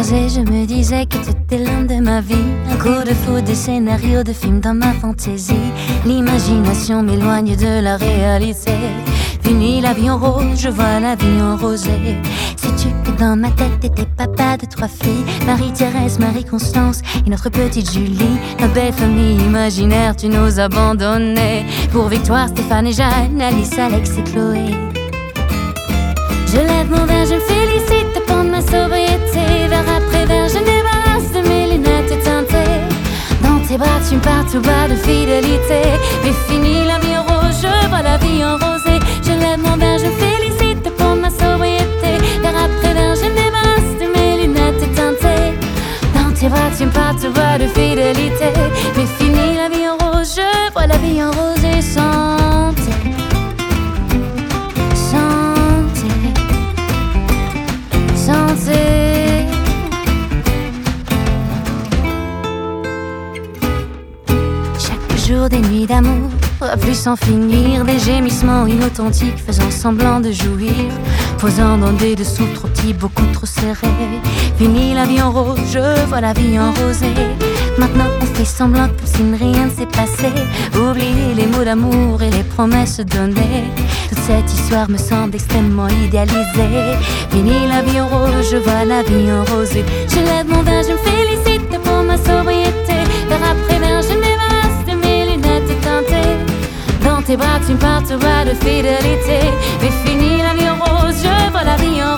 rosée, je me disais que tu étais l'homme de ma vie. Un coup de foudre, des scénarios de films dans ma fantaisie. L'imagination m'éloigne de la réalité. Fini la vie en rose, je vois la vie en rosée. Sais-tu que dans ma tête t'étais papa de 3 filles, Marie-Thérèse, Marie-Constance et notre petite Julie. Notre belle famille imaginaire, tu nous abandonnais pour Victoire, Stéphane et Jeanne, Alice, Alex et Chloé. Je lève mon verre, je me félicite pour ma sobriété. Vers après verre, je me débarrasse de mes lunettes teintées. Dans tes bras, tu me pars tout bas de fidélité. Mais fini la vie en rose, je vois la vie en rosée. Je lève mon verre, je me félicite pour ma sobriété. Vers après verre, je me débarrasse de mes lunettes teintées. Dans tes bras, tu me pars tout bas de fidélité. Mais fini la vie en rose, je vois la vie en rosée. Santé, santé, santé. Chaque jour des nuits d'amour, à plus sans finir, des gémissements inauthentiques faisant semblant de jouir, posant dans des dessous trop petits, beaucoup trop serrés. Fini la vie en rose, je vois la vie en rosée. Maintenant on fait semblant comme si rien ne s'est passé. Oublier les mots d'amour et les promesses données. Toute cette histoire me semble extrêmement idéalisée. Fini la vie en rose, je vois la vie en rosée. Je lève mon verre, je me félicite pour ma sobriété. Vers après verre, je me débarrasse de mes lunettes teintées. Dans tes bras, tu me pars tout bas de fidélité. Mais fini la vie en rose, je vois la vie en